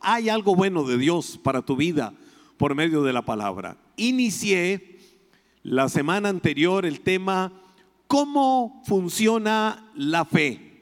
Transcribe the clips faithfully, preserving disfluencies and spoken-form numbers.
hay algo bueno de Dios para tu vida por medio de la palabra. Inicié la semana anterior el tema ¿cómo funciona la fe?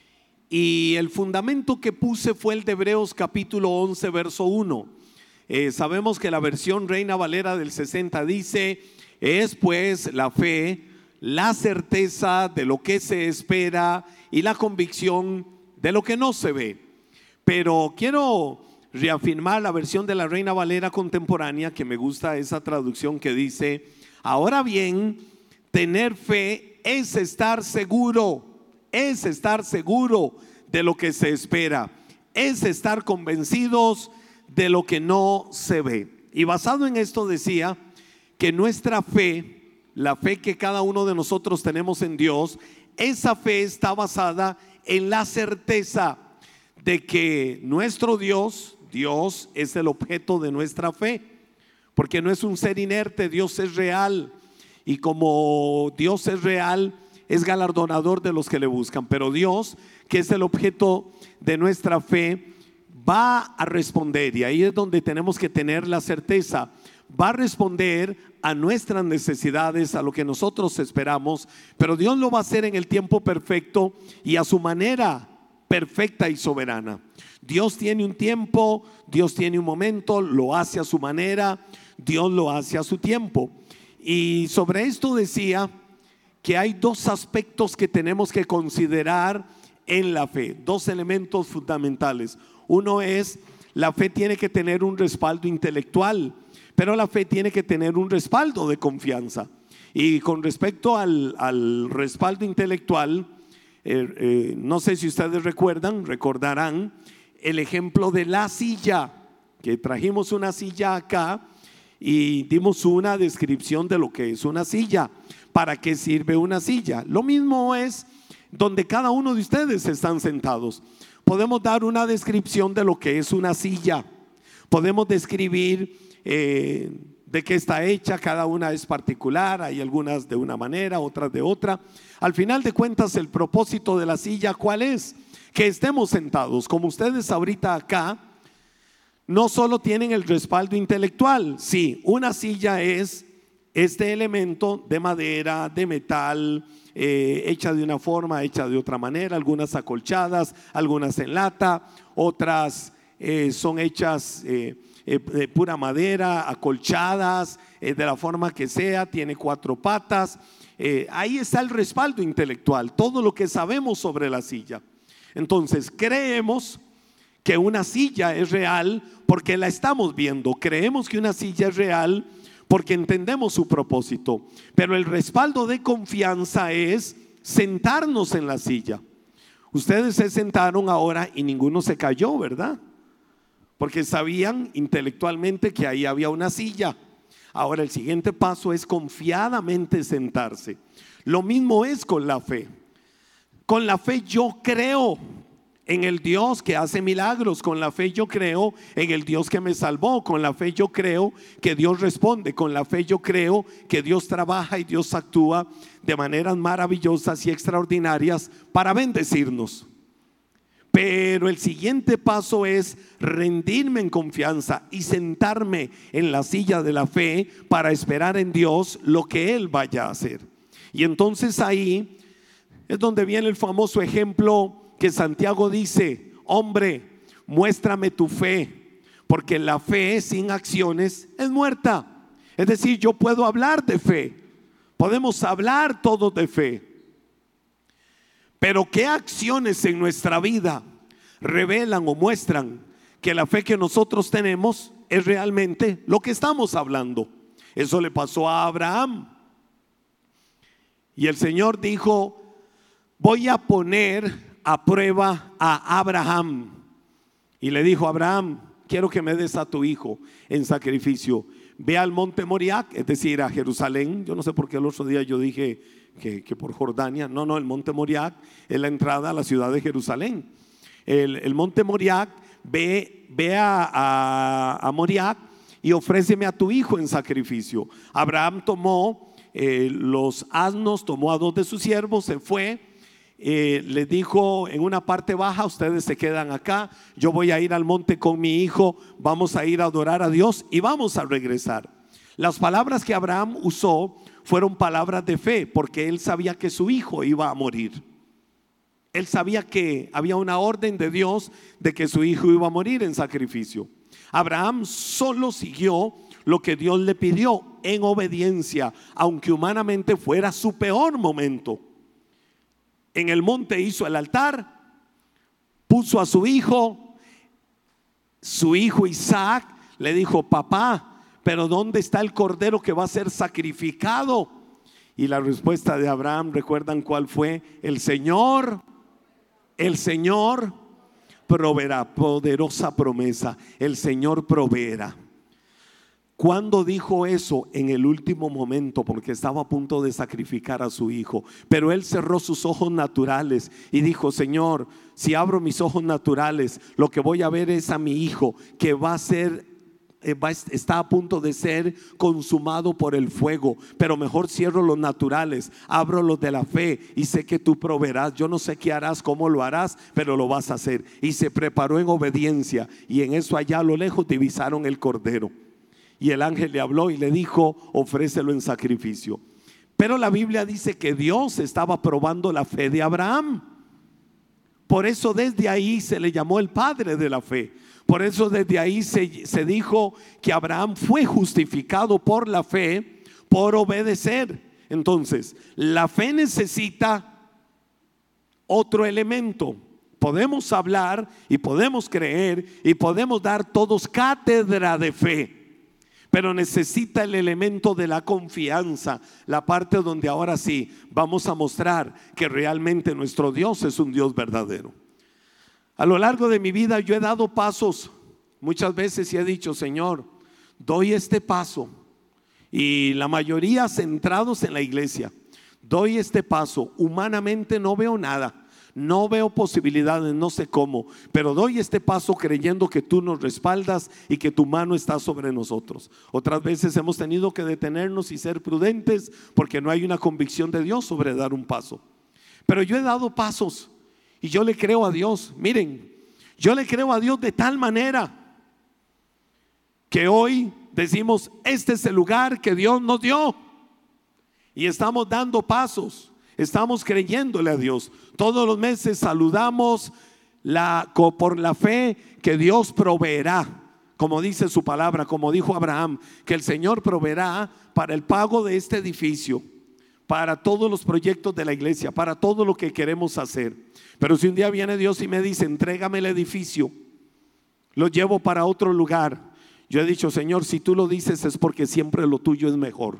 Y el fundamento que puse fue el de Hebreos capítulo once verso uno. eh, Sabemos que la versión Reina Valera del sesenta dice: es pues la fe la certeza de lo que se espera y la convicción de lo que no se ve. Pero quiero reafirmar la versión de la Reina Valera contemporánea, que me gusta esa traducción que dice: ahora bien, tener fe es estar seguro, es estar seguro de lo que se espera, es estar convencidos de lo que no se ve. Y basado en esto decía que nuestra fe, la fe que cada uno de nosotros tenemos en Dios, esa fe está basada en la certeza de que nuestro Dios, Dios es el objeto de nuestra fe, porque no es un ser inerte, Dios es real. Y como Dios es real, es galardonador de los que le buscan. Pero Dios, que es el objeto de nuestra fe, va a responder. Y ahí es donde tenemos que tener la certeza. Va a responder a nuestras necesidades, a lo que nosotros esperamos. Pero Dios lo va a hacer en el tiempo perfecto y a su manera perfecta y soberana. Dios tiene un tiempo, Dios tiene un momento, lo hace a su manera, Dios lo hace a su tiempo. Y sobre esto decía que hay dos aspectos que tenemos que considerar en la fe, dos elementos fundamentales. Uno es, la fe tiene que tener un respaldo intelectual, pero la fe tiene que tener un respaldo de confianza. Y con respecto al, al respaldo intelectual, eh, eh, no sé si ustedes recuerdan, recordarán el ejemplo de la silla, que trajimos una silla acá y dimos una descripción de lo que es una silla, para qué sirve una silla. Lo mismo es donde cada uno de ustedes están sentados. Podemos dar una descripción de lo que es una silla, podemos describir eh, de qué está hecha, cada una es particular, hay algunas de una manera, otras de otra. Al final de cuentas, el propósito de la silla, ¿cuál es? Que estemos sentados, como ustedes ahorita acá. No solo tienen el respaldo intelectual, sí, una silla es este elemento de madera, de metal, eh, hecha de una forma, hecha de otra manera, algunas acolchadas, algunas en lata, otras eh, son hechas eh, eh, de pura madera, acolchadas, eh, de la forma que sea, tiene cuatro patas. Eh, ahí está el respaldo intelectual, todo lo que sabemos sobre la silla. Entonces, creemos que una silla es real porque la estamos viendo. Creemos que una silla es real porque entendemos su propósito. Pero el respaldo de confianza es sentarnos en la silla. Ustedes se sentaron ahora y ninguno se cayó, ¿verdad? Porque sabían intelectualmente que ahí había una silla. Ahora el siguiente paso es confiadamente sentarse. Lo mismo es con la fe. Con la fe yo creo en el Dios que hace milagros. Con la fe yo creo en el Dios que me salvó. Con la fe yo creo que Dios responde. Con la fe yo creo que Dios trabaja y Dios actúa de maneras maravillosas y extraordinarias para bendecirnos. Pero el siguiente paso es rendirme en confianza y sentarme en la silla de la fe para esperar en Dios lo que Él vaya a hacer. Y entonces ahí es donde viene el famoso ejemplo que Santiago dice: hombre, muéstrame tu fe, porque la fe sin acciones es muerta. Es decir, yo puedo hablar de fe, podemos hablar todos de fe, pero ¿qué acciones en nuestra vida revelan o muestran que la fe que nosotros tenemos es realmente lo que estamos hablando? Eso le pasó a Abraham. Y el Señor dijo: voy a poner a prueba a Abraham. Y le dijo: Abraham, quiero que me des a tu hijo en sacrificio. Ve al monte Moriah, es decir, a Jerusalén. Yo no sé por qué el otro día yo dije que, que por Jordania. No, no, el monte Moriah es la entrada a la ciudad de Jerusalén. El, el monte Moriah, ve, ve a, a, a Moriah y ofréceme a tu hijo en sacrificio. Abraham tomó eh, los asnos, tomó a dos de sus siervos, se fue. eh, les dijo en una parte baja: ustedes se quedan acá, yo voy a ir al monte con mi hijo, vamos a ir a adorar a Dios y vamos a regresar. Las palabras que Abraham usó fueron palabras de fe, porque él sabía que su hijo iba a morir. Él sabía que había una orden de Dios de que su hijo iba a morir en sacrificio. Abraham solo siguió lo que Dios le pidió en obediencia, aunque humanamente fuera su peor momento. En el monte hizo el altar, puso a su hijo. Su hijo Isaac le dijo: papá, pero ¿dónde está el cordero que va a ser sacrificado? Y la respuesta de Abraham, ¿recuerdan cuál fue? El Señor, el Señor proveerá. Poderosa promesa, el Señor proveerá. ¿Cuándo dijo eso? En el último momento, porque estaba a punto de sacrificar a su hijo. Pero él cerró sus ojos naturales y dijo: Señor, si abro mis ojos naturales, lo que voy a ver es a mi hijo que va a ser, eh, va, está a punto de ser consumado por el fuego. Pero mejor cierro los naturales, abro los de la fe y sé que tú proveerás. Yo no sé qué harás, cómo lo harás, pero lo vas a hacer. Y se preparó en obediencia, y en eso allá a lo lejos divisaron el cordero. Y el ángel le habló y le dijo: ofrécelo en sacrificio. Pero la Biblia dice que Dios estaba probando la fe de Abraham. Por eso desde ahí se le llamó el padre de la fe. Por eso desde ahí se, se dijo que Abraham fue justificado por la fe, por obedecer. Entonces, la fe necesita otro elemento. Podemos hablar y podemos creer y podemos dar todos cátedra de fe, pero necesita el elemento de la confianza, la parte donde ahora sí vamos a mostrar que realmente nuestro Dios es un Dios verdadero. A lo largo de mi vida yo he dado pasos muchas veces y he dicho: Señor, doy este paso, y la mayoría centrados en la iglesia. Doy este paso, humanamente no veo nada, no veo posibilidades, no sé cómo, pero doy este paso creyendo que tú nos respaldas y que tu mano está sobre nosotros. Otras veces hemos tenido que detenernos y ser prudentes porque no hay una convicción de Dios sobre dar un paso. Pero yo he dado pasos y yo le creo a Dios. Miren, yo le creo a Dios de tal manera que hoy decimos: este es el lugar que Dios nos dio, y estamos dando pasos. Estamos creyéndole a Dios. Todos los meses saludamos la, por la fe que Dios proveerá, como dice su palabra, como dijo Abraham, que el Señor proveerá para el pago de este edificio, para todos los proyectos de la iglesia, para todo lo que queremos hacer. Pero si un día viene Dios y me dice: entrégame el edificio, lo llevo para otro lugar, yo he dicho: Señor, si tú lo dices es porque siempre lo tuyo es mejor,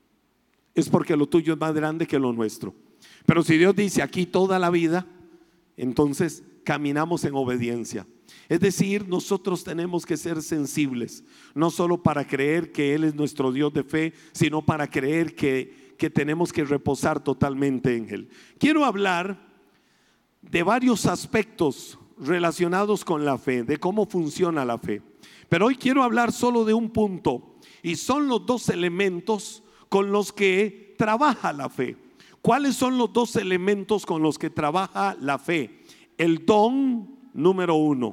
es porque lo tuyo es más grande que lo nuestro. Pero si Dios dice aquí toda la vida, entonces caminamos en obediencia. Es decir, nosotros tenemos que ser sensibles, no solo para creer que Él es nuestro Dios de fe, sino para creer que, que tenemos que reposar totalmente en Él. Quiero hablar de varios aspectos relacionados con la fe, de cómo funciona la fe. Pero hoy quiero hablar solo de un punto, y son los dos elementos con los que trabaja la fe. ¿Cuáles son los dos elementos con los que trabaja la fe? El don, número uno,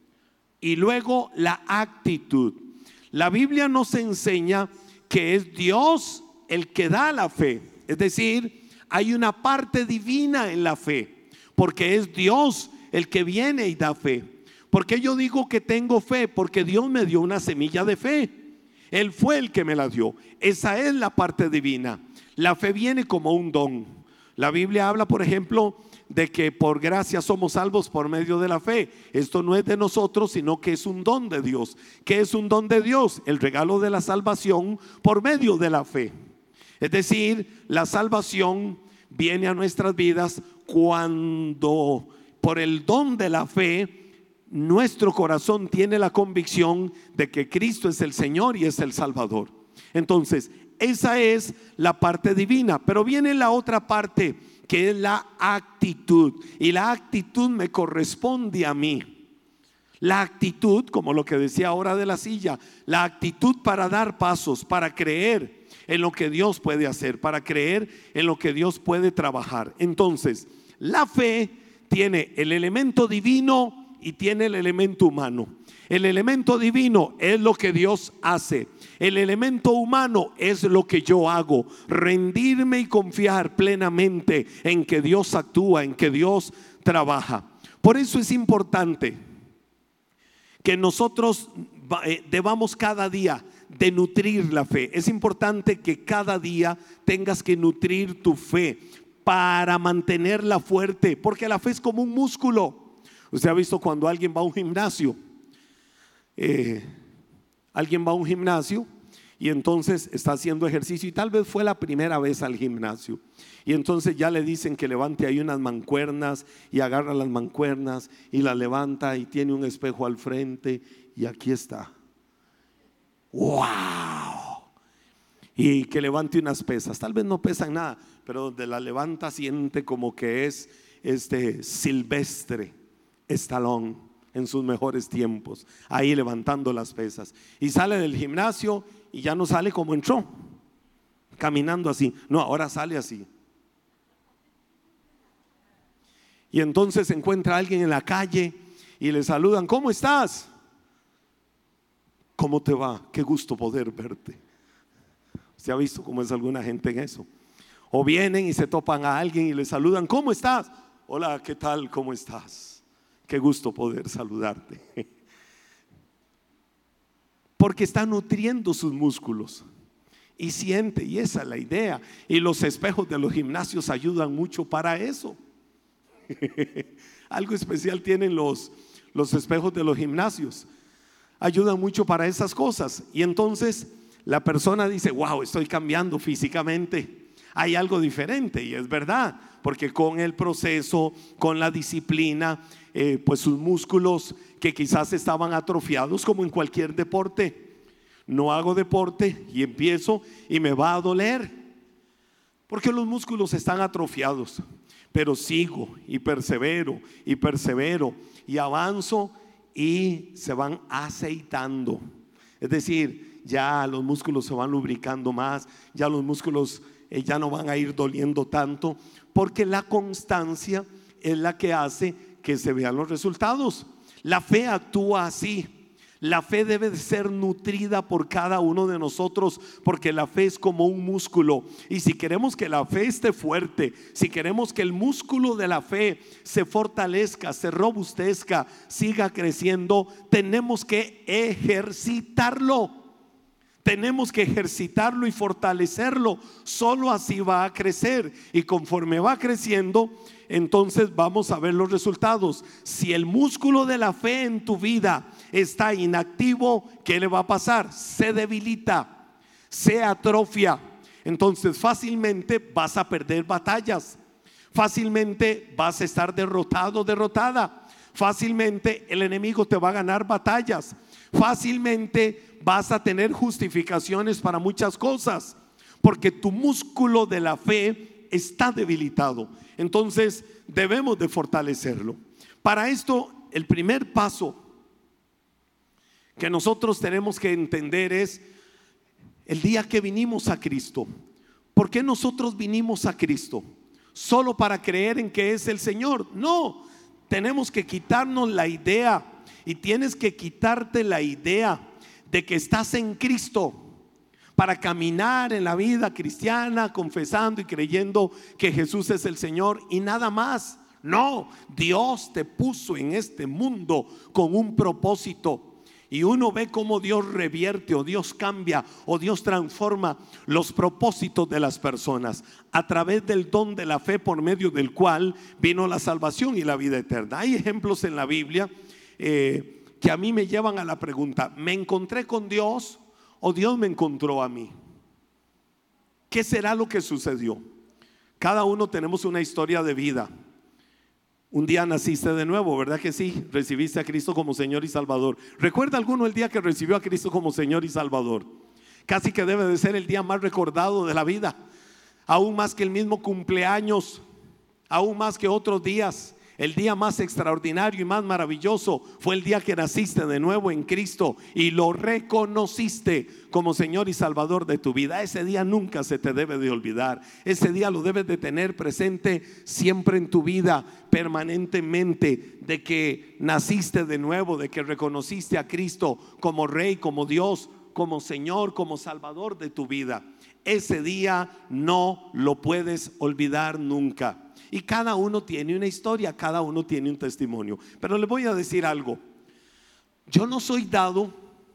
y luego la actitud. La Biblia nos enseña que es Dios el que da la fe. Es decir, hay una parte divina en la fe, porque es Dios el que viene y da fe. ¿Por qué yo digo que tengo fe? Porque Dios me dio una semilla de fe. Él fue el que me la dio. Esa es la parte divina. La fe viene como un don. La Biblia habla, por ejemplo, de que por gracia somos salvos por medio de la fe. Esto no es de nosotros, sino que es un don de Dios. ¿Qué es un don de Dios? El regalo de la salvación por medio de la fe. Es decir, la salvación viene a nuestras vidas cuando por el don de la fe nuestro corazón tiene la convicción de que Cristo es el Señor y es el Salvador. Entonces, esa es la parte divina. Pero viene la otra parte, que es la actitud. Y la actitud me corresponde a mí. La actitud, como lo que decía ahora de la silla, la actitud para dar pasos, para creer en lo que Dios puede hacer, para creer en lo que Dios puede trabajar. Entonces, la fe tiene el elemento divino y tiene el elemento humano. El elemento divino es lo que Dios hace. El elemento humano es lo que yo hago. Rendirme y confiar plenamente en que Dios actúa, en que Dios trabaja. Por eso es importante que nosotros debamos cada día de nutrir la fe. Es importante que cada día tengas que nutrir tu fe para mantenerla fuerte, porque la fe es como un músculo. Usted ha visto cuando alguien va a un gimnasio, eh, alguien va a un gimnasio y entonces está haciendo ejercicio y tal vez fue la primera vez al gimnasio y entonces ya le dicen que levante ahí unas mancuernas y agarra las mancuernas y las levanta y tiene un espejo al frente y aquí está. ¡Wow! Y que levante unas pesas, tal vez no pesan nada, pero donde la levanta siente como que es este Silvestre Stallone en sus mejores tiempos, ahí levantando las pesas. Y sale del gimnasio y ya no sale como entró, caminando así. No, ahora sale así. Y entonces se encuentra alguien en la calle y le saludan: ¿cómo estás? ¿Cómo te va? Qué gusto poder verte. ¿Usted ha visto cómo es alguna gente en eso? O vienen y se topan a alguien y le saludan: ¿cómo estás? Hola, ¿qué tal? ¿Cómo estás? Qué gusto poder saludarte. Porque está nutriendo sus músculos y siente, y esa es la idea. Y los espejos de los gimnasios ayudan mucho para eso. Algo especial tienen los, los espejos de los gimnasios. Ayudan mucho para esas cosas. Y entonces la persona dice: wow, estoy cambiando físicamente. Hay algo diferente, y es verdad, porque con el proceso, con la disciplina, eh, pues sus músculos que quizás estaban atrofiados, como en cualquier deporte. No hago deporte y empiezo y me va a doler, porque los músculos están atrofiados. Pero sigo y persevero y persevero y avanzo y se van aceitando. Es decir, ya los músculos se van lubricando más, ya los músculos eh, ya no van a ir doliendo tanto, porque la constancia es la que hace que se vean los resultados. La fe actúa así. La fe debe de ser nutrida por cada uno de nosotros, porque la fe es como un músculo. Y si queremos que la fe esté fuerte, si queremos que el músculo de la fe se fortalezca, se robustezca, siga creciendo, tenemos que ejercitarlo. Tenemos que ejercitarlo y fortalecerlo. Solo así va a crecer. Y conforme va creciendo, entonces vamos a ver los resultados. Si el músculo de la fe en tu vida está inactivo, ¿qué le va a pasar? Se debilita, se atrofia. Entonces fácilmente vas a perder batallas. Fácilmente vas a estar derrotado, derrotada. Fácilmente el enemigo te va a ganar batallas. Fácilmente vas a tener justificaciones para muchas cosas, porque tu músculo de la fe está debilitado. Entonces debemos de fortalecerlo. Para esto, el primer paso que nosotros tenemos que entender es el día que vinimos a Cristo. ¿Por qué nosotros vinimos a Cristo? ¿Solo para creer en que es el Señor? No, tenemos que quitarnos la idea, y tienes que quitarte la idea de que estás en Cristo para caminar en la vida cristiana, confesando y creyendo que Jesús es el Señor y nada más. No, Dios te puso en este mundo con un propósito. Y uno ve cómo Dios revierte, o Dios cambia, o Dios transforma los propósitos de las personas a través del don de la fe, por medio del cual vino la salvación y la vida eterna. Hay ejemplos en la Biblia eh, que a mí me llevan a la pregunta: ¿me encontré con Dios o Dios me encontró a mí? ¿Qué será lo que sucedió? Cada uno tenemos una historia de vida. Un día naciste de nuevo, ¿verdad que sí? Recibiste a Cristo como Señor y Salvador. ¿Recuerda alguno el día que recibió a Cristo como Señor y Salvador? Casi que debe de ser el día más recordado de la vida, aún más que el mismo cumpleaños, aún más que otros días. El día más extraordinario y más maravilloso fue el día que naciste de nuevo en Cristo y lo reconociste como Señor y Salvador de tu vida. Ese día nunca se te debe de olvidar. Ese día lo debes de tener presente siempre en tu vida, permanentemente, de que naciste de nuevo, de que reconociste a Cristo como Rey, como Dios, como Señor, como Salvador de tu vida. Ese día no lo puedes olvidar nunca. Y cada uno tiene una historia, cada uno tiene un testimonio. Pero les voy a decir algo. Yo no soy dado,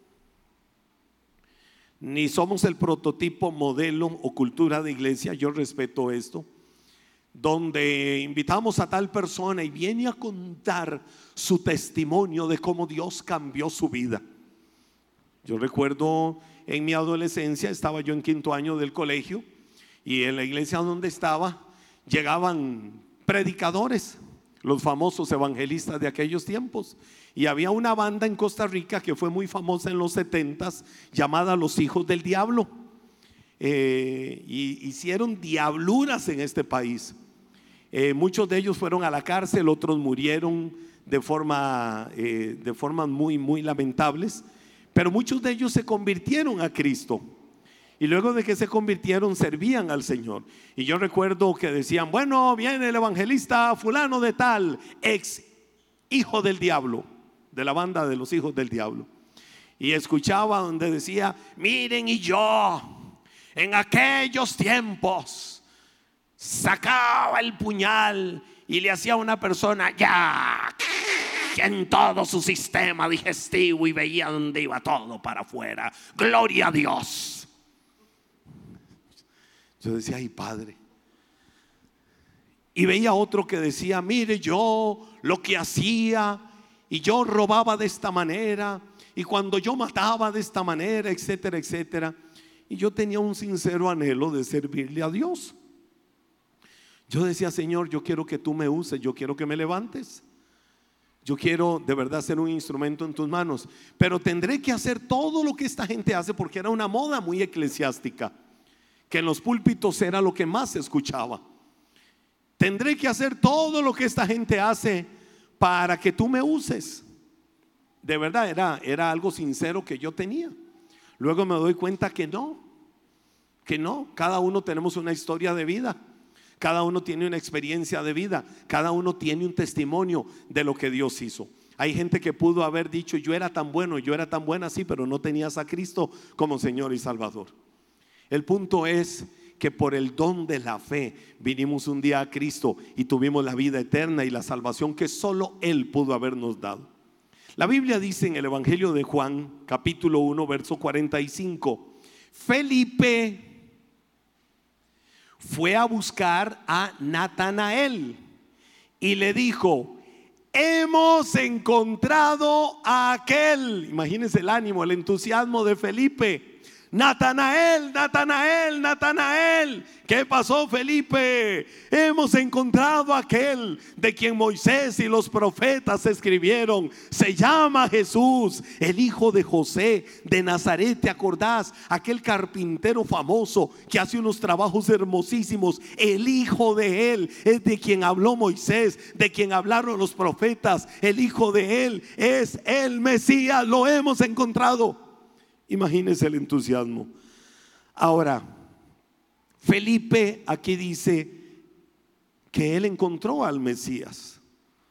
ni somos el prototipo, modelo o cultura de iglesia. Yo respeto esto, donde invitamos a tal persona y viene a contar su testimonio de cómo Dios cambió su vida. Yo recuerdo en mi adolescencia, estaba yo en quinto año del colegio, y en la iglesia donde estaba llegaban predicadores, los famosos evangelistas de aquellos tiempos, y había una banda en Costa Rica que fue muy famosa en los setentas, llamada Los Hijos del Diablo. eh, y hicieron diabluras en este país. eh, muchos de ellos fueron a la cárcel, otros murieron de forma eh, de formas muy muy lamentables, pero muchos de ellos se convirtieron a Cristo. Y luego de que se convirtieron, servían al Señor. Y yo recuerdo que decían: bueno, viene el evangelista fulano de tal, ex hijo del diablo, de la banda de los hijos del diablo. Y escuchaba donde decía: miren, y yo en aquellos tiempos sacaba el puñal y le hacía a una persona ya en todo su sistema digestivo, y veía donde iba todo para afuera. Gloria a Dios. Yo decía: ay, Padre. Y veía otro que decía: mire, yo lo que hacía, y yo robaba de esta manera, y cuando yo mataba de esta manera, etcétera, etcétera. Y yo tenía un sincero anhelo de servirle a Dios. Yo decía: Señor, yo quiero que tú me uses, yo quiero que me levantes, yo quiero de verdad ser un instrumento en tus manos, pero tendré que hacer todo lo que esta gente hace, porque era una moda muy eclesiástica, que en los púlpitos era lo que más se escuchaba. Tendré que hacer todo lo que esta gente hace para que tú me uses. De verdad era, era algo sincero que yo tenía. Luego me doy cuenta que no, que no. Cada uno tenemos una historia de vida, cada uno tiene una experiencia de vida, cada uno tiene un testimonio de lo que Dios hizo. Hay gente que pudo haber dicho: yo era tan bueno, yo era tan buena, sí, pero no tenías a Cristo como Señor y Salvador. El punto es que por el don de la fe vinimos un día a Cristo y tuvimos la vida eterna y la salvación que solo Él pudo habernos dado. La Biblia dice en el Evangelio de Juan, capítulo uno, verso cuarenta y cinco: Felipe fue a buscar a Natanael y le dijo: hemos encontrado a aquel. Imagínense el ánimo, el entusiasmo de Felipe. Natanael, Natanael, Natanael. ¿Qué pasó, Felipe? Hemos encontrado a aquel de quien Moisés y los profetas escribieron. Se llama Jesús, el hijo de José de Nazaret. ¿Te acordás? Aquel carpintero famoso que hace unos trabajos hermosísimos. El hijo de él es de quien habló Moisés, de quien hablaron los profetas. El hijo de él es el Mesías. Lo hemos encontrado. Imagínense el entusiasmo. Ahora, Felipe aquí dice que él encontró al Mesías.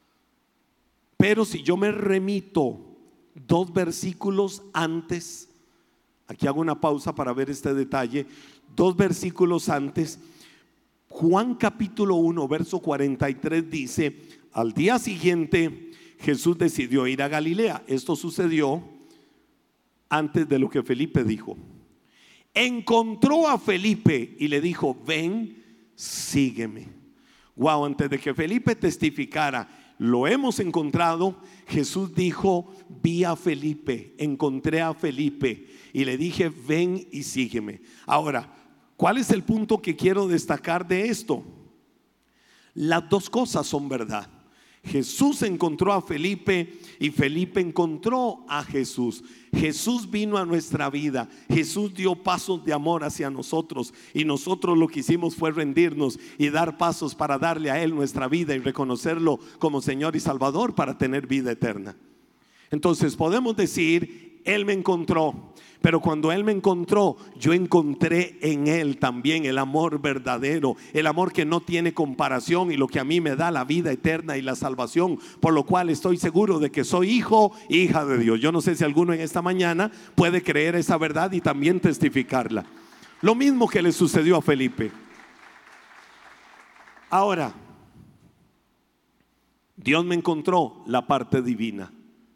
Pero si yo me remito dos versículos antes, aquí hago una pausa para ver este detalle. Dos versículos antes, Juan capítulo uno, verso cuarenta y tres dice: al día siguiente Jesús decidió ir a Galilea. Esto sucedió antes de lo que Felipe dijo. Encontró a Felipe y le dijo: ven, sígueme. Wow, antes de que Felipe testificara: lo hemos encontrado, Jesús dijo: vi a Felipe, encontré a Felipe y le dije: ven y sígueme. Ahora, ¿cuál es el punto que quiero destacar de esto? Las dos cosas son verdad. Jesús encontró a Felipe y Felipe encontró a Jesús. Jesús vino a nuestra vida. Jesús dio pasos de amor hacia nosotros y nosotros lo que hicimos fue rendirnos y dar pasos para darle a Él nuestra vida y reconocerlo como Señor y Salvador para tener vida eterna. Entonces podemos decir, Él me encontró. Pero cuando Él me encontró, yo encontré en Él también el amor verdadero, el amor que no tiene comparación y lo que a mí me da la vida eterna y la salvación, por lo cual estoy seguro de que soy hijo, hija de Dios. Yo no sé si alguno en esta mañana puede creer esa verdad y también testificarla. Lo mismo que le sucedió a Felipe. Ahora, Dios me encontró la parte divina,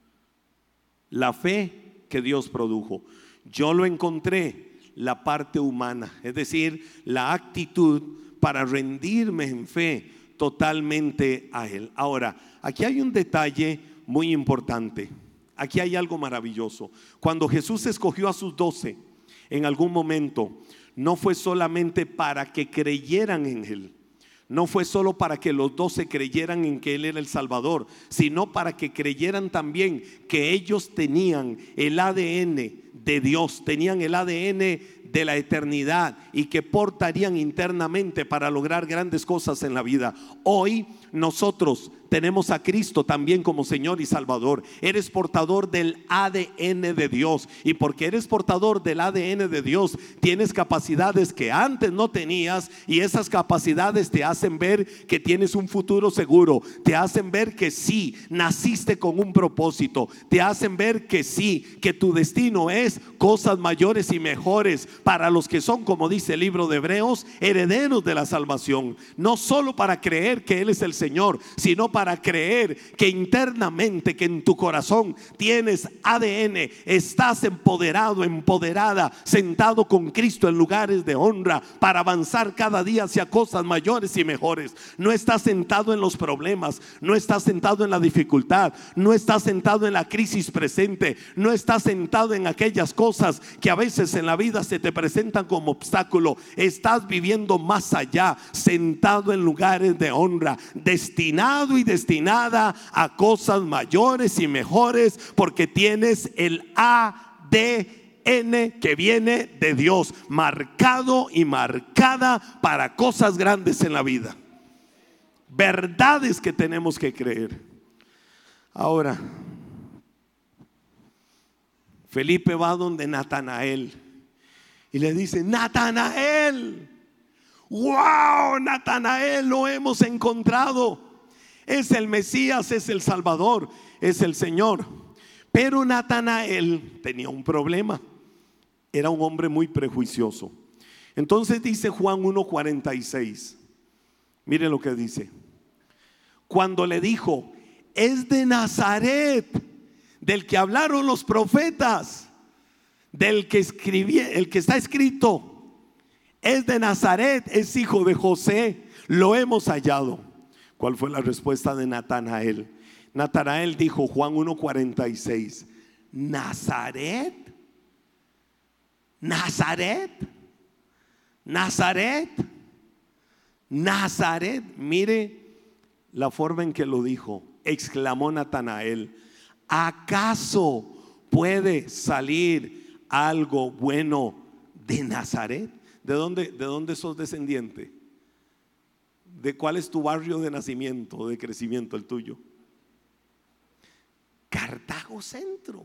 la fe que Dios produjo. Yo lo encontré la parte humana, es decir, la actitud para rendirme en fe totalmente a Él. Ahora, aquí hay un detalle muy importante. Aquí hay algo maravilloso. Cuando Jesús escogió a sus doce, en algún momento, no fue solamente para que creyeran en Él. No fue solo para que los doce creyeran en que Él era el Salvador, sino para que creyeran también que ellos tenían el A D N de Dios, tenían el A D N de la eternidad y que portarían internamente para lograr grandes cosas en la vida. Hoy nosotros tenemos a Cristo también como Señor y Salvador. Eres portador del A D N de Dios, y porque eres portador del A D N de Dios, tienes capacidades que antes no tenías, y esas capacidades te hacen ver que tienes un futuro seguro, te hacen ver que sí, naciste con un propósito, te hacen ver que sí, que tu destino es cosas mayores y mejores para los que son, como dice el libro de Hebreos, herederos de la salvación. No solo para creer que Él es el Señor, sino para creer que internamente, que en tu corazón tienes A D N, estás empoderado, empoderada, sentado con Cristo en lugares de honra para avanzar cada día hacia cosas mayores y mejores. No estás sentado en los problemas, no estás sentado en la dificultad, no estás sentado en la crisis presente, no estás sentado en aquellas cosas que a veces en la vida se te presentan como obstáculo. Estás viviendo más allá, sentado en lugares de honra, destinado y destinada a cosas mayores y mejores, porque tienes el A D N que viene de Dios, marcado y marcada para cosas grandes en la vida. Verdades que tenemos que creer. Ahora, Felipe va donde Natanael y le dice: Natanael, wow, Natanael, lo hemos encontrado. Es el Mesías, es el Salvador, es el Señor. Pero Natanael tenía un problema. Era un hombre muy prejuicioso. Entonces dice Juan uno cuarenta y seis. Mire lo que dice. Cuando le dijo: es de Nazaret, del que hablaron los profetas, del que escribí, el que está escrito, es de Nazaret, es hijo de José, lo hemos hallado. ¿Cuál fue la respuesta de Natanael? Natanael dijo, Juan uno cuarenta y seis, Nazaret, Nazaret, Nazaret, Nazaret. Mire la forma en que lo dijo. Exclamó Natanael: ¿acaso puede salir algo bueno de Nazaret? ¿De dónde, de dónde sos descendiente? ¿De cuál es tu barrio de nacimiento, de crecimiento, el tuyo? Cartago Centro.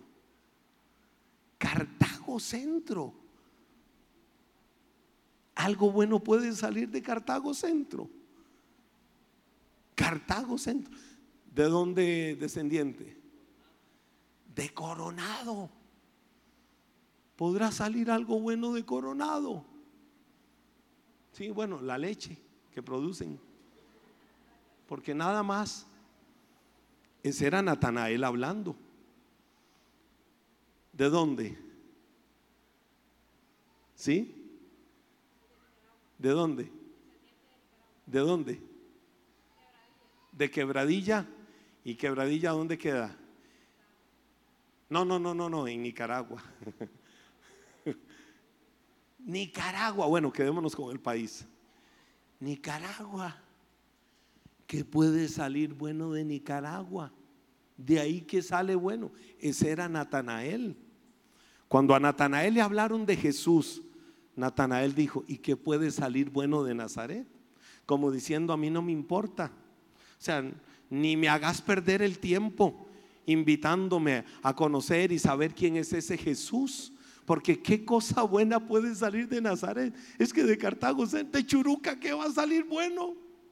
Cartago Centro. Algo bueno puede salir de Cartago Centro. Cartago Centro. ¿De dónde descendiente? De Coronado. ¿Podrá salir algo bueno de Coronado? Sí, bueno, la leche que producen. Porque nada más. Ese era Natanael hablando. ¿De dónde? ¿Sí? ¿De dónde? ¿De dónde? De Quebradilla. ¿Y Quebradilla dónde queda? No, no, no, no, no, en Nicaragua. Nicaragua, bueno, quedémonos con el país. Nicaragua. ¿qué puede salir bueno de Nicaragua? De ahí que sale bueno. Ese era Natanael. Cuando a Natanael le hablaron de Jesús, Natanael dijo: ¿y qué puede salir bueno de Nazaret? Como diciendo, a mí no me importa. O sea, ni me hagas perder el tiempo invitándome a conocer y saber quién es ese Jesús, porque qué cosa buena puede salir de Nazaret. Es que de Cartago, de Churuca, ¿qué va a salir bueno?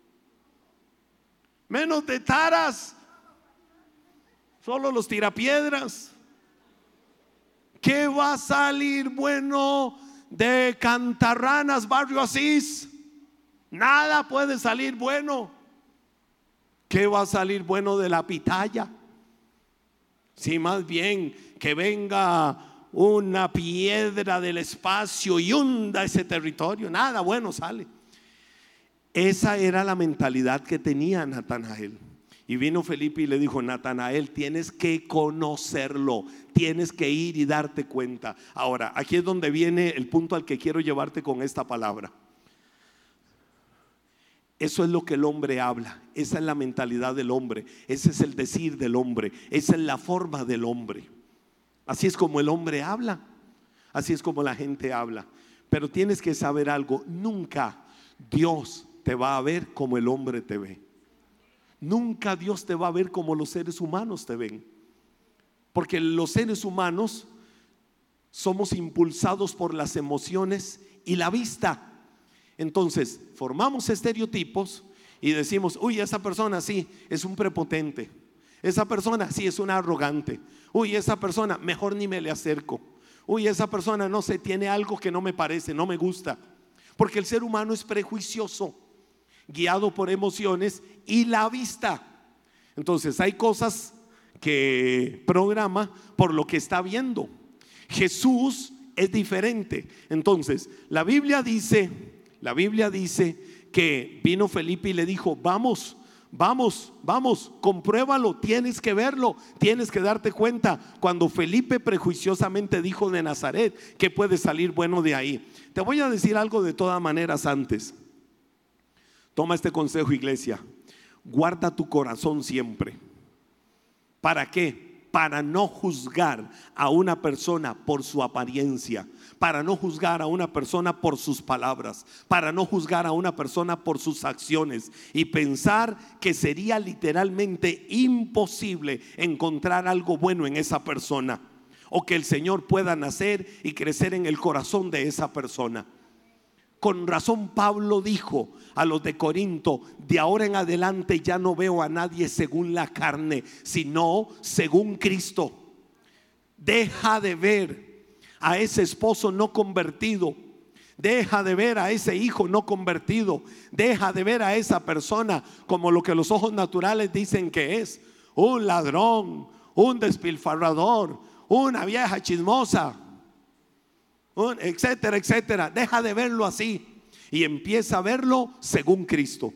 Menos de Taras, solo los tirapiedras. ¿Qué va a salir bueno de Cantarranas, Barrio Asís? Nada puede salir bueno. ¿Qué va a salir bueno de La Pitaya? Si más bien que venga una piedra del espacio y hunda ese territorio, nada bueno sale. Esa era la mentalidad que tenía Natanael. Y vino Felipe y le dijo: Natanael, tienes que conocerlo, tienes que ir y darte cuenta. Ahora, aquí es donde viene el punto al que quiero llevarte con esta palabra. Eso es lo que el hombre habla, esa es la mentalidad del hombre, ese es el decir del hombre, esa es la forma del hombre. Así es como el hombre habla, así es como la gente habla. Pero tienes que saber algo: nunca Dios te va a ver como el hombre te ve. Nunca Dios te va a ver como los seres humanos te ven. Porque los seres humanos somos impulsados por las emociones y la vista. Entonces formamos estereotipos y decimos: uy, esa persona sí es un prepotente, esa persona sí es una arrogante, uy, esa persona mejor ni me le acerco, uy, esa persona no sé, tiene algo que no me parece, no me gusta. Porque el ser humano es prejuicioso, guiado por emociones y la vista. Entonces hay cosas que programa por lo que está viendo. Jesús es diferente. Entonces la Biblia dice La Biblia dice que vino Felipe y le dijo: vamos, vamos, vamos, compruébalo, tienes que verlo, tienes que darte cuenta. Cuando Felipe prejuiciosamente dijo de Nazaret, ¿qué puede salir bueno de ahí? Te voy a decir algo de todas maneras antes. Toma este consejo, iglesia: guarda tu corazón siempre. ¿Para qué? Para no juzgar a una persona por su apariencia, para no juzgar a una persona por sus palabras, para no juzgar a una persona por sus acciones y pensar que sería literalmente imposible encontrar algo bueno en esa persona, o que el Señor pueda nacer y crecer en el corazón de esa persona. Con razón Pablo dijo a los de Corinto: de ahora en adelante ya no veo a nadie según la carne, sino según Cristo. Deja de ver a ese esposo no convertido, deja de ver a ese hijo no convertido, deja de ver a esa persona como lo que los ojos naturales dicen que es: un ladrón, un despilfarrador, una vieja chismosa, etcétera, etcétera. Deja de verlo así y empieza a verlo según Cristo.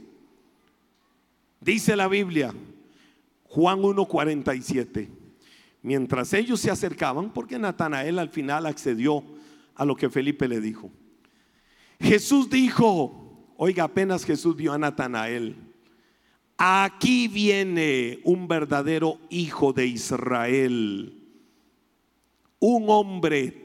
Dice la Biblia, Juan uno cuarenta y siete: mientras ellos se acercaban, porque Natanael al final accedió a lo que Felipe le dijo, Jesús dijo, oiga, apenas Jesús vio a Natanael: aquí viene un verdadero hijo de Israel, un hombre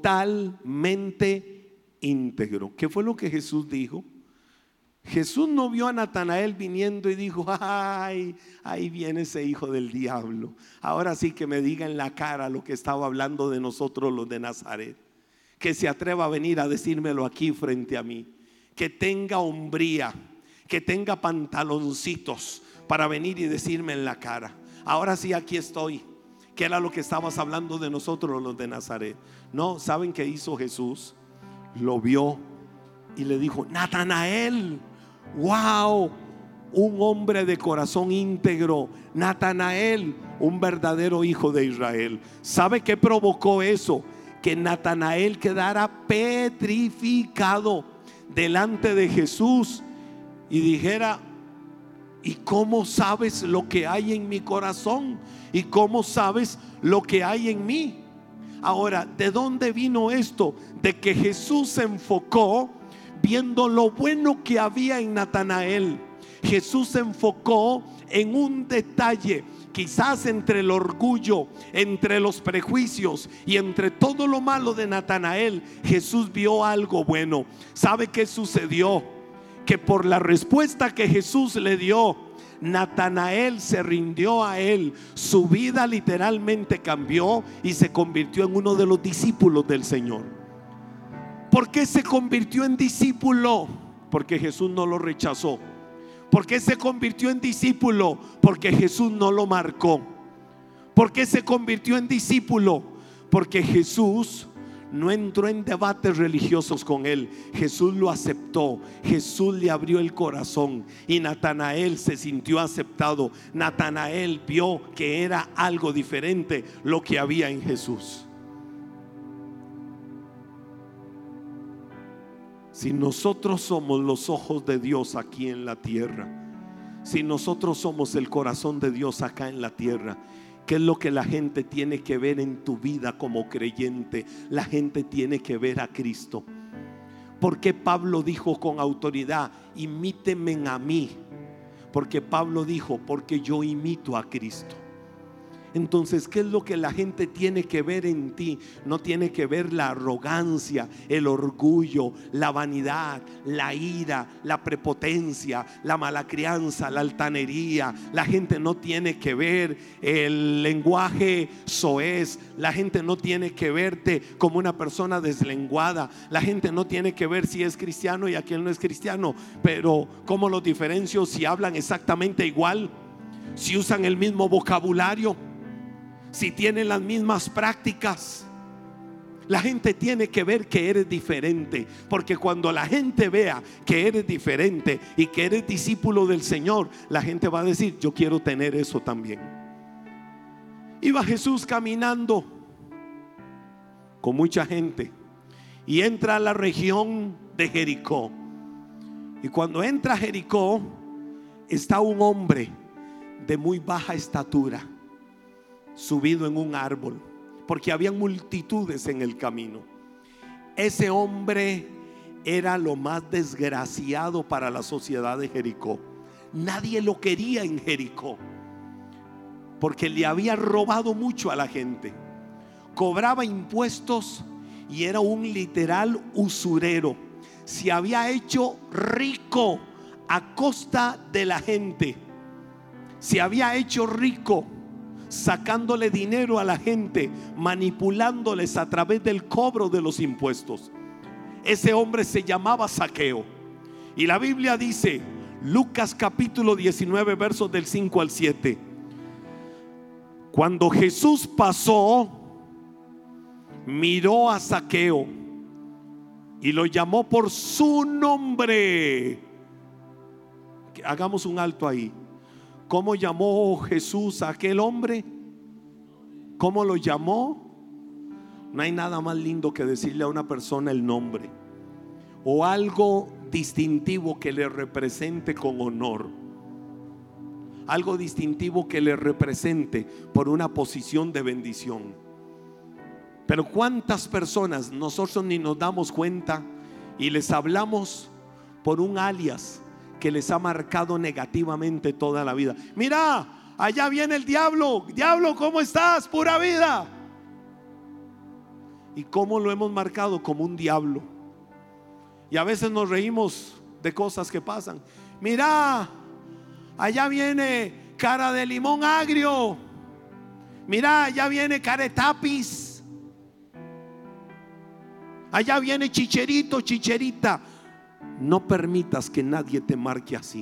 totalmente íntegro. ¿Qué fue lo que Jesús dijo? Jesús no vio a Natanael viniendo y dijo: ay, ahí viene ese hijo del diablo, ahora sí que me diga en la cara lo que estaba hablando de nosotros los de Nazaret, que se atreva a venir a decírmelo aquí frente a mí, que tenga hombría, que tenga pantaloncitos para venir y decirme en la cara: ahora sí, aquí estoy. Que era lo que estabas hablando de nosotros los de Nazaret. No, ¿saben qué hizo Jesús? Lo vio y le dijo: Natanael, wow, un hombre de corazón íntegro, Natanael, un verdadero hijo de Israel. ¿Sabe qué provocó eso? Que Natanael quedara petrificado delante de Jesús y dijera: ¿y cómo sabes lo que hay en mi corazón? ¿Y cómo sabes lo que hay en mí? Ahora, ¿de dónde vino esto? De que Jesús se enfocó viendo lo bueno que había en Natanael. Jesús se enfocó en un detalle. Quizás entre el orgullo, entre los prejuicios y entre todo lo malo de Natanael, Jesús vio algo bueno. ¿Sabe qué sucedió? Que por la respuesta que Jesús le dio, Natanael se rindió a él. Su vida literalmente cambió y se convirtió en uno de los discípulos del Señor. ¿Por qué se convirtió en discípulo? Porque Jesús no lo rechazó. ¿Por qué se convirtió en discípulo? Porque Jesús no lo marcó. ¿Por qué se convirtió en discípulo? Porque Jesús no entró en debates religiosos con él. Jesús lo aceptó. Jesús le abrió el corazón y Natanael se sintió aceptado. Natanael vio que era algo diferente lo que había en Jesús. Si nosotros somos los ojos de Dios aquí en la tierra, si nosotros somos el corazón de Dios acá en la tierra, ¿qué es lo que la gente tiene que ver en tu vida como creyente? La gente tiene que ver a Cristo. ¿Por qué Pablo dijo con autoridad, imítenme a mí? Porque Pablo dijo, porque yo imito a Cristo. Entonces, ¿qué es lo que la gente tiene que ver en ti? No tiene que ver la arrogancia, el orgullo, la vanidad, la ira, la prepotencia, la mala crianza, la altanería. La gente no tiene que ver el lenguaje soez. La gente no tiene que verte como una persona deslenguada. La gente no tiene que ver si es cristiano y aquel no es cristiano. Pero ¿cómo los diferencio? Si hablan exactamente igual, si usan el mismo vocabulario, si tienen las mismas prácticas. La gente tiene que ver que eres diferente, porque cuando la gente vea que eres diferente y que eres discípulo del Señor, la gente va a decir, yo quiero tener eso también. Iba Jesús caminando con mucha gente y entra a la región de Jericó. Y cuando entra a Jericó, está un hombre de muy baja estatura, subido en un árbol, porque había multitudes en el camino. Ese hombre era lo más desgraciado para la sociedad de Jericó. Nadie lo quería en Jericó, porque le había robado mucho a la gente. Cobraba impuestos y era un literal usurero. Se había hecho rico a costa de la gente. Se había hecho rico sacándole dinero a la gente, manipulándoles a través del cobro de los impuestos. Ese hombre se llamaba Zaqueo. Y la Biblia dice, Lucas capítulo diecinueve, versos del cinco al siete: cuando Jesús pasó, miró a Zaqueo y lo llamó por su nombre. Hagamos un alto ahí. ¿Cómo llamó Jesús a aquel hombre? ¿Cómo lo llamó? No hay nada más lindo que decirle a una persona el nombre o algo distintivo que le represente con honor, algo distintivo que le represente por una posición de bendición. Pero cuántas personas nosotros ni nos damos cuenta y les hablamos por un alias que les ha marcado negativamente toda la vida. Mira, allá viene el diablo. Diablo, ¿cómo estás? Pura vida. ¿Y cómo lo hemos marcado? Como un diablo. Y a veces nos reímos de cosas que pasan. Mira, allá viene cara de limón agrio. Mira, allá viene caretapis. Allá viene chicherito, chicherita. No permitas que nadie te marque así.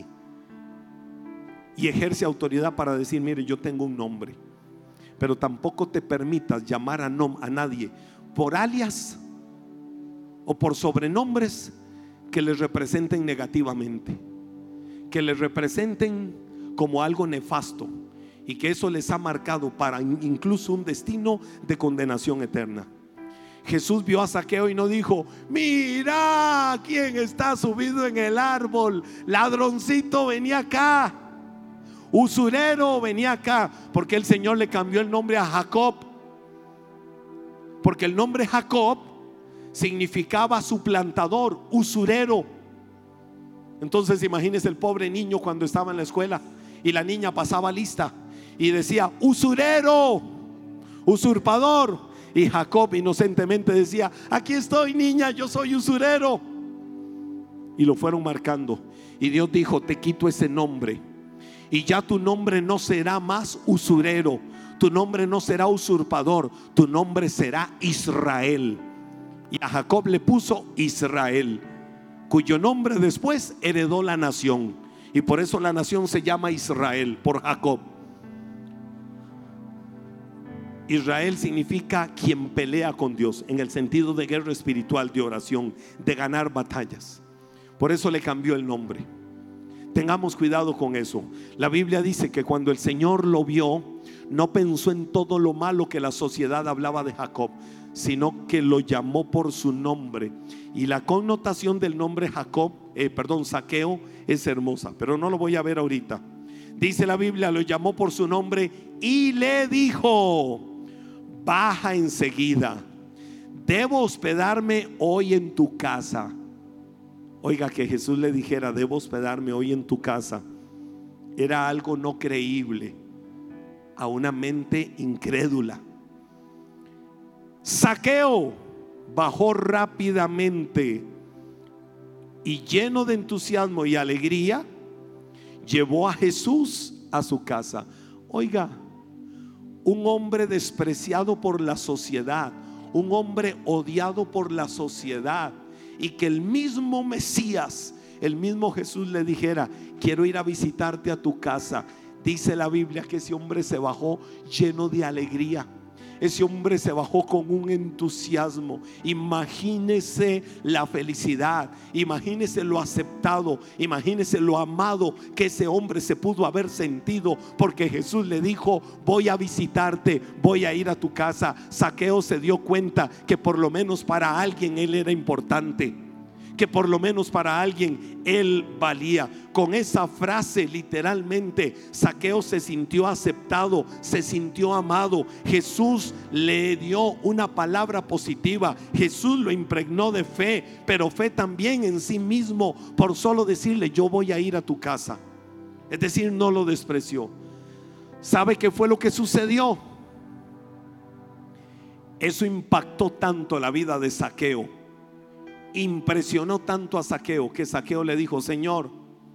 Y ejerce autoridad para decir, mire, yo tengo un nombre. Pero tampoco te permitas llamar a, nom- a nadie por alias o por sobrenombres que les representen negativamente, que les representen como algo nefasto, y que eso les ha marcado para incluso un destino de condenación eterna. Jesús vio a Zaqueo y no dijo, mira quién está subido en el árbol, ladroncito, venía acá, usurero, venía acá. Porque el Señor le cambió el nombre a Jacob, porque el nombre Jacob significaba suplantador, usurero. Entonces imagínese el pobre niño cuando estaba en la escuela y la niña pasaba lista y decía: usurero, usurpador. Y Jacob inocentemente decía: aquí estoy, niña, yo soy usurero. Y lo fueron marcando. Y Dios dijo: te quito ese nombre. Y ya tu nombre no será más usurero, tu nombre no será usurpador, tu nombre será Israel. Y a Jacob le puso Israel, cuyo nombre después heredó la nación. Y por eso la nación se llama Israel, por Jacob. Israel significa quien pelea con Dios, en el sentido de guerra espiritual, de oración, de ganar batallas. Por eso le cambió el nombre. Tengamos cuidado con eso. La Biblia dice que cuando el Señor lo vio, no pensó en todo lo malo que la sociedad hablaba de Jacob, sino que lo llamó por su nombre. Y la connotación del nombre Jacob, eh, perdón, Zaqueo, es hermosa, pero no lo voy a ver ahorita. Dice la Biblia: lo llamó por su nombre y le dijo: baja enseguida, debo hospedarme hoy en tu casa. Oiga, que Jesús le dijera: debo hospedarme hoy en tu casa, era algo no creíble a una mente incrédula. Zaqueo bajó rápidamente y, lleno de entusiasmo y alegría, llevó a Jesús a su casa. Oiga, un hombre despreciado por la sociedad, un hombre odiado por la sociedad, y que el mismo Mesías, el mismo Jesús le dijera: quiero ir a visitarte a tu casa. Dice la Biblia que ese hombre se bajó lleno de alegría. Ese hombre se bajó con un entusiasmo. Imagínese la felicidad, imagínese lo aceptado, imagínese lo amado que ese hombre se pudo haber sentido, porque Jesús le dijo: voy a visitarte, voy a ir a tu casa. Zaqueo se dio cuenta que por lo menos para alguien él era importante, que por lo menos para alguien él valía. Con esa frase, literalmente, Zaqueo se sintió aceptado, se sintió amado. Jesús le dio una palabra positiva, Jesús lo impregnó de fe, pero fe también en sí mismo, por solo decirle: yo voy a ir a tu casa. Es decir, no lo despreció. ¿Sabe qué fue lo que sucedió? Eso impactó tanto la vida de Zaqueo, impresionó tanto a Zaqueo, que Zaqueo le dijo: Señor,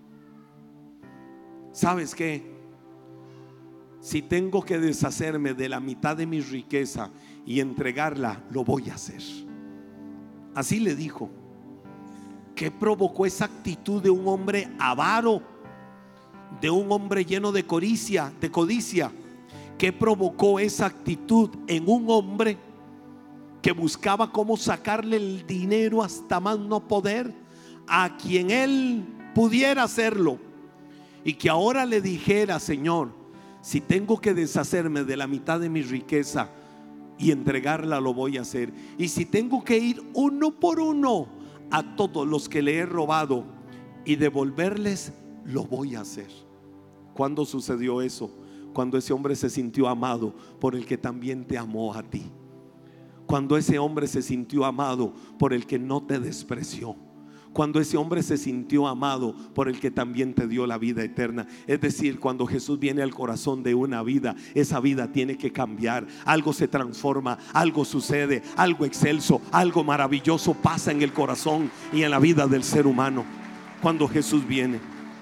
¿sabes qué? Si tengo que deshacerme de la mitad de mi riqueza y entregarla, lo voy a hacer. Así le dijo. ¿Qué provocó esa actitud de un hombre avaro, de un hombre lleno de codicia, de codicia? ¿Qué provocó esa actitud en un hombre que buscaba cómo sacarle el dinero hasta más no poder a quien él pudiera hacerlo? Y que ahora le dijera: Señor, si tengo que deshacerme de la mitad de mi riqueza y entregarla, lo voy a hacer. Y si tengo que ir uno por uno a todos los que le he robado y devolverles, lo voy a hacer. ¿Cuándo sucedió eso? Cuando ese hombre se sintió amado por el que también te amó a ti. Cuando ese hombre se sintió amado por el que no te despreció. Cuando ese hombre se sintió amado por el que también te dio la vida eterna. Es decir, cuando Jesús viene al corazón de una vida, esa vida tiene que cambiar. Algo se transforma, algo sucede, algo excelso, algo maravilloso pasa en el corazón y en la vida del ser humano cuando Jesús viene.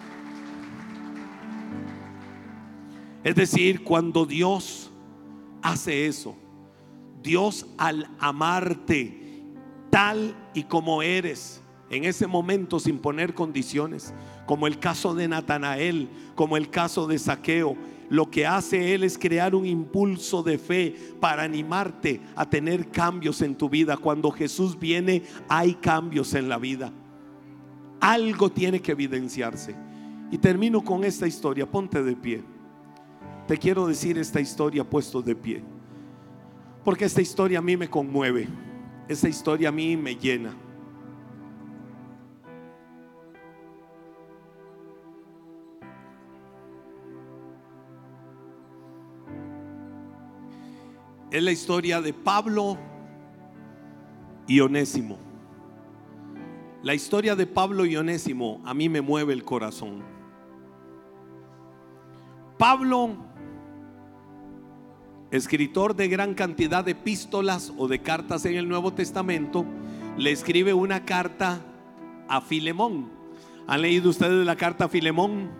Es decir, cuando Dios hace eso, Dios, al amarte tal y como eres, en ese momento, sin poner condiciones, como el caso de Natanael, como el caso de Zaqueo, lo que hace Él es crear un impulso de fe para animarte a tener cambios en tu vida. Cuando Jesús viene, hay cambios en la vida. Algo tiene que evidenciarse. Y termino con esta historia. Ponte de pie. Te quiero decir esta historia puesto de pie, porque esta historia a mí me conmueve. Esta historia a mí me llena. Es la historia de Pablo y Onésimo. La historia de Pablo y Onésimo a mí me mueve el corazón. Pablo, escritor de gran cantidad de epístolas o de cartas en el Nuevo Testamento, le escribe una carta a Filemón. ¿Han leído ustedes la carta a Filemón?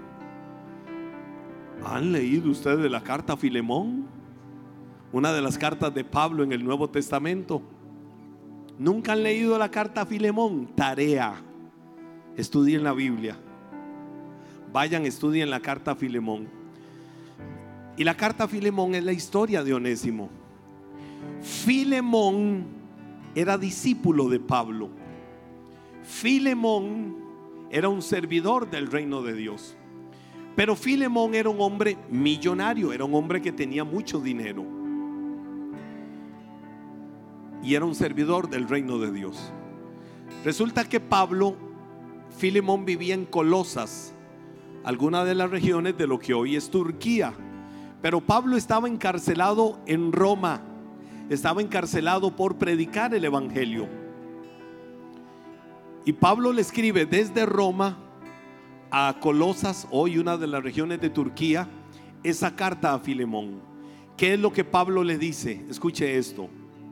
¿Han leído ustedes la carta a Filemón? Una de las cartas de Pablo en el Nuevo Testamento. ¿Nunca han leído la carta a Filemón? Tarea. Estudien la Biblia. Vayan, estudien la carta a Filemón. Y la carta a Filemón es la historia de Onésimo. Filemón era discípulo de Pablo. Filemón era un servidor del reino de Dios. Pero Filemón era un hombre millonario, era un hombre que tenía mucho dinero. Y era un servidor del reino de Dios. Resulta que Pablo, Filemón vivía en Colosas, alguna de las regiones de lo que hoy es Turquía. Pero Pablo estaba encarcelado en Roma. Estaba encarcelado por predicar el evangelio. Y Pablo le escribe desde Roma a Colosas, hoy una de las regiones de Turquía, esa carta a Filemón. ¿Qué es lo que Pablo le dice? Escuche esto.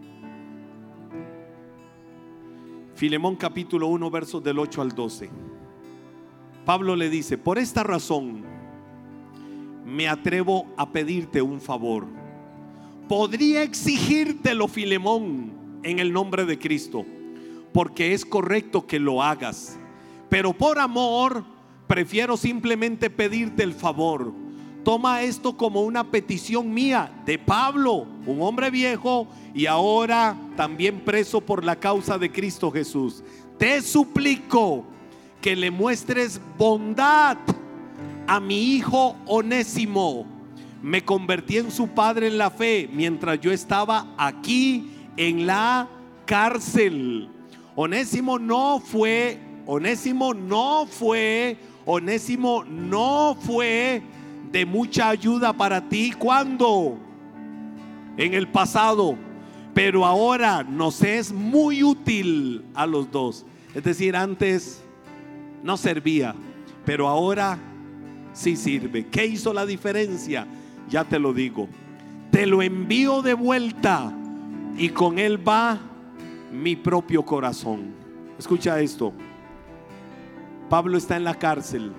Filemón capítulo uno, versos del ocho al doce. Pablo le dice: por esta razón me atrevo a pedirte un favor. Podría exigírtelo, Filemón, en el nombre de Cristo, porque es correcto que lo hagas, pero por amor prefiero simplemente pedirte el favor. Toma esto como una petición mía, de Pablo, un hombre viejo y ahora también preso por la causa de Cristo Jesús. Te suplico que le muestres bondad a mi hijo Onésimo. Me convertí en su padre en la fe mientras yo estaba aquí en la cárcel. Onésimo no fue, Onésimo no fue, Onésimo no fue de mucha ayuda para ti. ¿Cuándo? En el pasado. Pero ahora nos es muy útil a los dos. Es decir, antes no servía, pero ahora sí sirve. ¿Qué hizo la diferencia? Ya te lo digo. Te lo envío de vuelta y con él va mi propio corazón. Escucha esto. Pablo está en la cárcel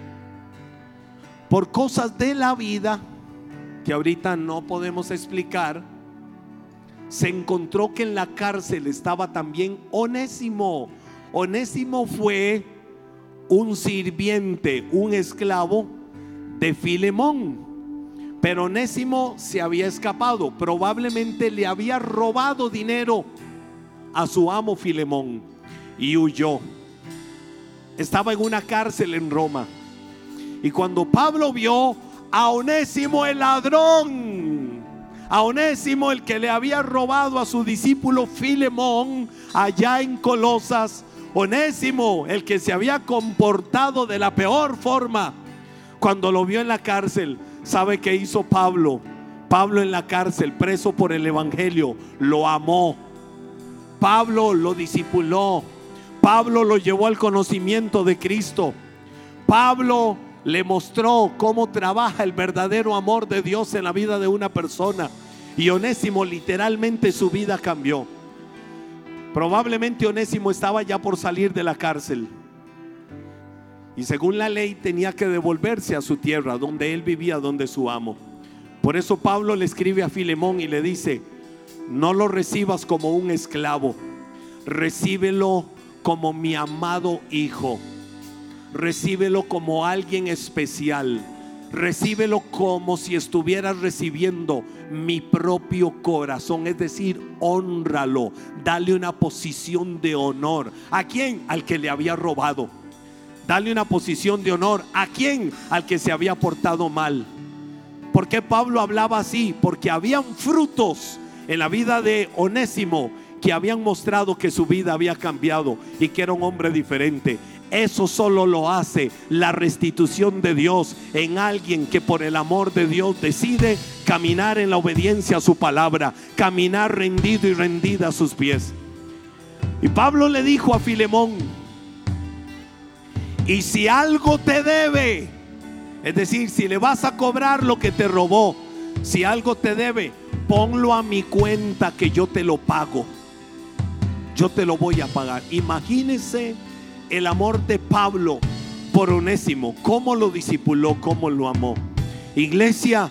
por cosas de la vida que ahorita no podemos explicar. Se encontró que en la cárcel estaba también Onésimo. Onésimo fue un sirviente, un esclavo de Filemón. Pero Onésimo se había escapado. Probablemente le había robado dinero a su amo Filemón y huyó. Estaba en una cárcel en Roma. Y cuando Pablo vio a Onésimo el ladrón, a Onésimo el que le había robado a su discípulo Filemón allá en Colosas, Onésimo el que se había comportado de la peor forma, cuando lo vio en la cárcel, ¿sabe qué hizo Pablo? Pablo en la cárcel, preso por el evangelio, lo amó. Pablo lo discipuló. Pablo lo llevó al conocimiento de Cristo. Pablo le mostró cómo trabaja el verdadero amor de Dios en la vida de una persona. Y Onésimo, literalmente su vida cambió. Probablemente Onésimo estaba ya por salir de la cárcel y según la ley tenía que devolverse a su tierra, donde él vivía, donde su amo. Por eso Pablo le escribe a Filemón y le dice: no lo recibas como un esclavo, recíbelo como mi amado hijo. Recíbelo como alguien especial. Recíbelo como si estuvieras recibiendo mi propio corazón. Es decir, hónralo, dale una posición de honor. ¿A quién? Al que le había robado. Dale una posición de honor. ¿A quién? Al que se había portado mal. ¿Por qué Pablo hablaba así? Porque habían frutos en la vida de Onésimo que habían mostrado que su vida había cambiado y que era un hombre diferente. Eso solo lo hace la restitución de Dios en alguien que por el amor de Dios decide caminar en la obediencia a su palabra, caminar rendido y rendida a sus pies. Y Pablo le dijo a Filemón: Y si algo te debe, es decir, si le vas a cobrar lo que te robó, si algo te debe, ponlo a mi cuenta que yo te lo pago. Yo te lo voy a pagar. Imagínese el amor de Pablo por Onésimo, cómo lo discipuló, cómo lo amó. Iglesia,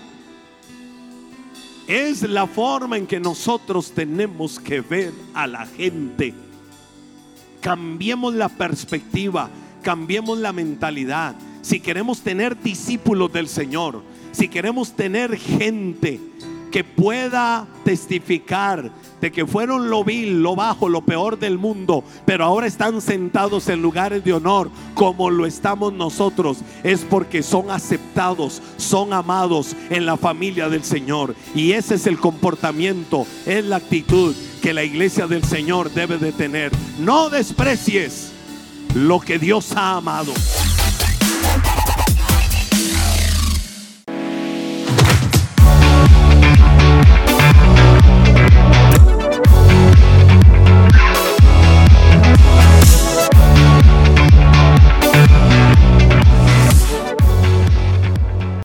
es la forma en que nosotros tenemos que ver a la gente. Cambiemos la perspectiva, cambiemos la mentalidad. Si queremos tener discípulos del Señor, si queremos tener gente que pueda testificar de que fueron lo vil, lo bajo, lo peor del mundo, pero ahora están sentados en lugares de honor como lo estamos nosotros, es porque son aceptados, son amados en la familia del Señor. Y ese es el comportamiento, es la actitud que la iglesia del Señor debe de tener. No desprecies lo que Dios ha amado.